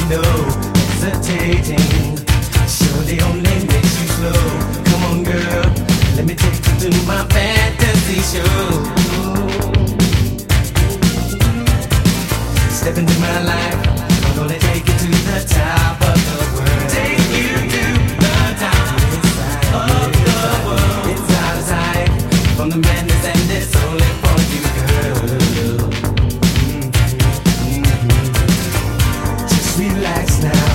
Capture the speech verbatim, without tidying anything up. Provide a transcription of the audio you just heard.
no hesitating. Surely only makes you slow. Come on, girl, let me take you to my fantasy show. Step into my life, I'm gonna take you to the top of the world. Take you to the top of the world. It's out of sight from the madness, and it's only for you, girl. Mm-hmm. Mm-hmm. Just relax now.